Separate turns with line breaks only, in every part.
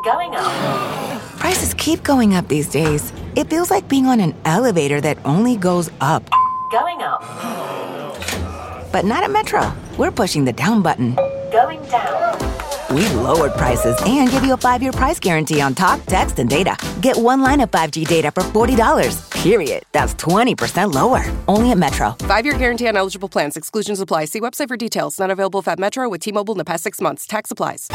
Going up.
Prices keep going up these days. It feels like being on an elevator that only goes up.
Going up.
But not at Metro. We're pushing the down button.
Going down.
We've lowered prices and give you a 5-year price guarantee on talk, text, and data. Get one line of 5G data for $40. Period. That's 20% lower. Only at Metro.
5-year guarantee on eligible plans. Exclusions apply. See website for details. Not available at Metro with T-Mobile in the past 6 months. Tax applies.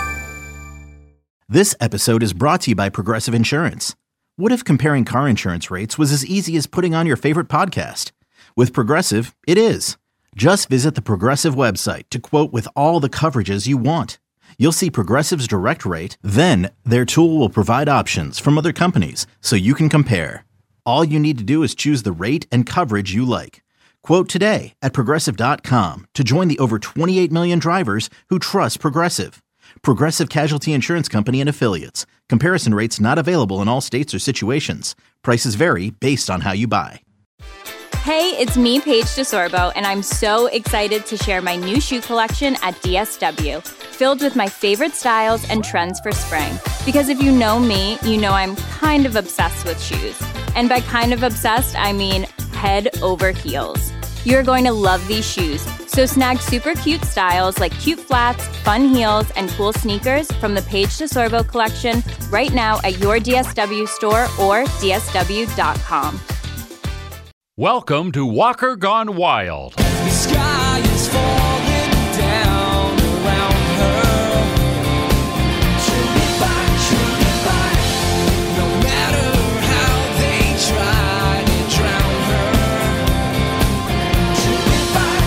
This episode is brought to you by Progressive Insurance. What if comparing car insurance rates was as easy as putting on your favorite podcast? With Progressive, it is. Just visit the Progressive website to quote with all the coverages you want. You'll see Progressive's direct rate, then their tool will provide options from other companies so you can compare. All you need to do is choose the rate and coverage you like. Quote today at Progressive.com to join the over 28 million drivers who trust Progressive. Progressive Casualty Insurance Company and Affiliates. Comparison rates not available in all states or situations. Prices vary based on how you buy.
Hey, it's me, Paige DeSorbo, and I'm so excited to share my new shoe collection at DSW, filled with my favorite styles and trends for spring. Because if you know me, you know I'm kind of obsessed with shoes. And by kind of obsessed, I mean head over heels. You're going to love these shoes. So snag super cute styles like cute flats, fun heels, and cool sneakers from the Paige DeSorbo collection right now at your DSW store or dsw.com.
Welcome to Walker Gone Wild.
The sky is falling down around her. She'll be back, no matter how they try to drown her. She'll be back,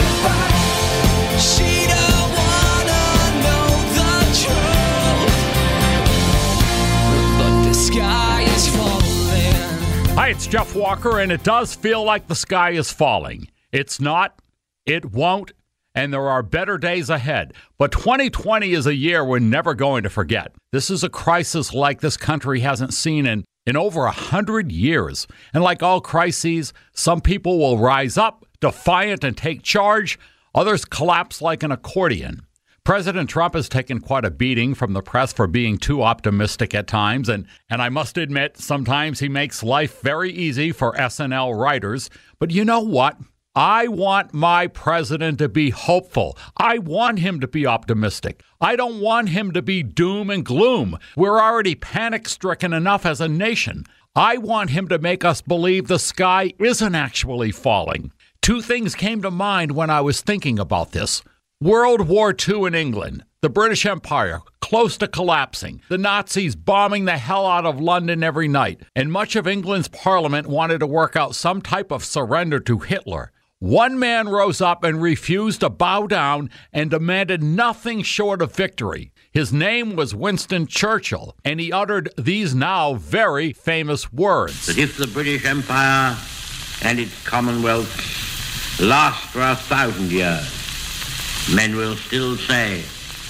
she don't wanna know the truth. But the sky is falling.
Hi, it's Jeff Walker, and it does feel like the sky is falling. It's not, it won't, and there are better days ahead. But 2020 is a year we're never going to forget. This is a crisis like this country hasn't seen in over 100 years. And like all crises, some people will rise up, defiant, and take charge. Others collapse like an accordion. President Trump has taken quite a beating from the press for being too optimistic at times, and I must admit, sometimes he makes life very easy for SNL writers. But you know what? I want my president to be hopeful. I want him to be optimistic. I don't want him to be doom and gloom. We're already panic-stricken enough as a nation. I want him to make us believe the sky isn't actually falling. Two things came to mind when I was thinking about this. World War II in England, the British Empire close to collapsing, the Nazis bombing the hell out of London every night, and much of England's parliament wanted to work out some type of surrender to Hitler. One man rose up and refused to bow down and demanded nothing short of victory. His name was Winston Churchill, and he uttered these now very famous words.
That if the British Empire and its Commonwealth last for 1,000 years, men will still say,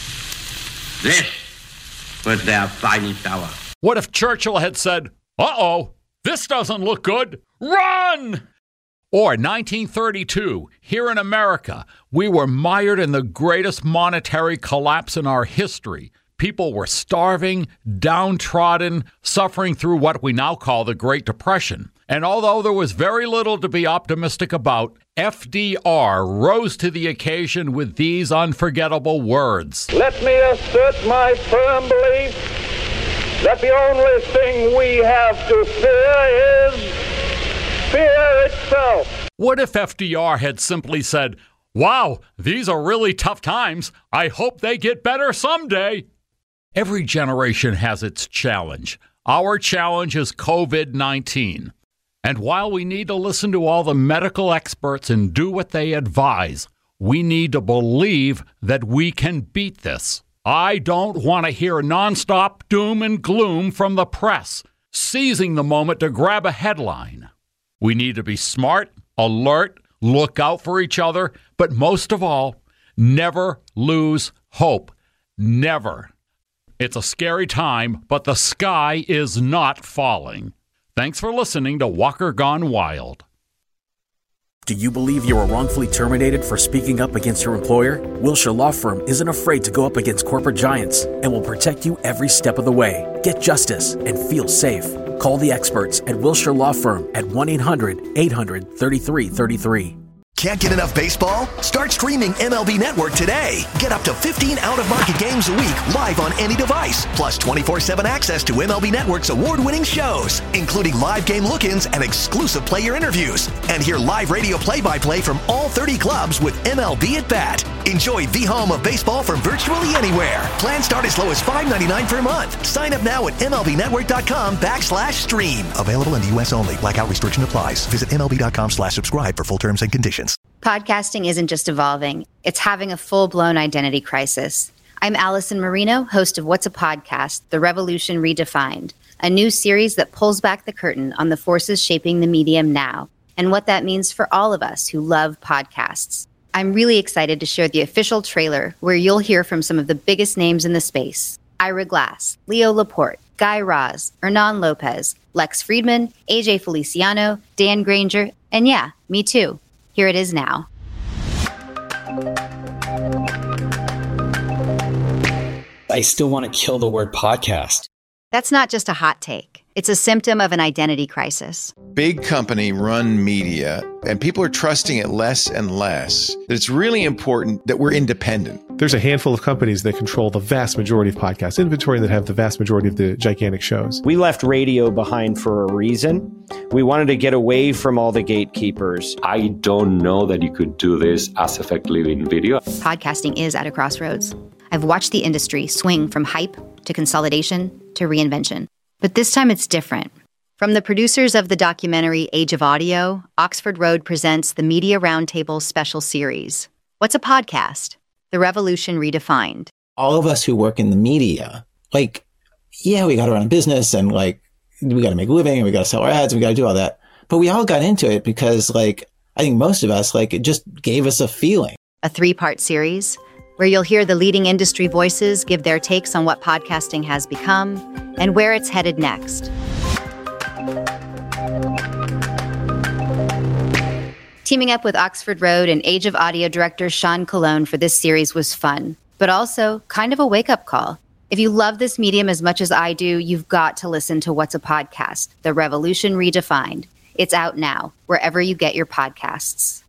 this was their finest hour.
What if Churchill had said, uh-oh, this doesn't look good, run! Or 1932, here in America, we were mired in the greatest monetary collapse in our history. People were starving, downtrodden, suffering through what we now call the Great Depression. And although there was very little to be optimistic about, FDR rose to the occasion with these unforgettable words.
Let me assert my firm belief that the only thing we have to fear is fear itself.
What if FDR had simply said, wow, these are really tough times. I hope they get better someday. Every generation has its challenge. Our challenge is COVID-19. And while we need to listen to all the medical experts and do what they advise, we need to believe that we can beat this. I don't want to hear nonstop doom and gloom from the press, seizing the moment to grab a headline. We need to be smart, alert, look out for each other, but most of all, never lose hope. Never. It's a scary time, but the sky is not falling. Thanks for listening to Walker Gone Wild.
Do you believe you were wrongfully terminated for speaking up against your employer? Wilshire Law Firm isn't afraid to go up against corporate giants and will protect you every step of the way. Get justice and feel safe. Call the experts at Wilshire Law Firm at 1-800-800-3333.
Can't get enough baseball? Start streaming MLB Network today. Get up to 15 out-of-market games a week live on any device. Plus 24/7 access to MLB Network's award-winning shows, including live game look-ins and exclusive player interviews. And hear live radio play-by-play from all 30 clubs with MLB at Bat. Enjoy the home of baseball from virtually anywhere. Plans start as low as $5.99 per month. Sign up now at MLBnetwork.com/stream. Available in the U.S. only. Blackout restriction applies. Visit MLB.com/subscribe for full terms and conditions.
Podcasting isn't just evolving, it's having a full-blown identity crisis. I'm Allison Marino, host of What's a Podcast? The Revolution Redefined, a new series that pulls back the curtain on the forces shaping the medium now and what that means for all of us who love podcasts. I'm really excited to share the official trailer where you'll hear from some of the biggest names in the space. Ira Glass, Leo Laporte, Guy Raz, Hernan Lopez, Lex Friedman, AJ Feliciano, Dan Granger, and yeah, me too. Here it is now.
I still want to kill the word podcast.
That's not just a hot take. It's a symptom of an identity crisis.
Big company run media, and people are trusting it less and less. That it's really important that we're independent.
There's a handful of companies that control the vast majority of podcast inventory that have the vast majority of the gigantic shows.
We left radio behind for a reason. We wanted to get away from all the gatekeepers.
I don't know that you could do this as effectively in video.
Podcasting is at a crossroads. I've watched the industry swing from hype to consolidation to reinvention. But this time it's different. From the producers of the documentary Age of Audio, Oxford Road presents the Media Roundtable special series. What's a podcast? The Revolution Redefined.
All of us who work in the media, we got to run a business and we got to make a living and we got to sell our ads and we got to do all that. But we all got into it because I think most of us, it just gave us a feeling.
A 3-part series where you'll hear the leading industry voices give their takes on what podcasting has become and where it's headed next. Teaming up with Oxford Road and Age of Audio director Sean Colon for this series was fun, but also kind of a wake-up call. If you love this medium as much as I do, you've got to listen to What's a Podcast? The Revolution Redefined. It's out now, wherever you get your podcasts.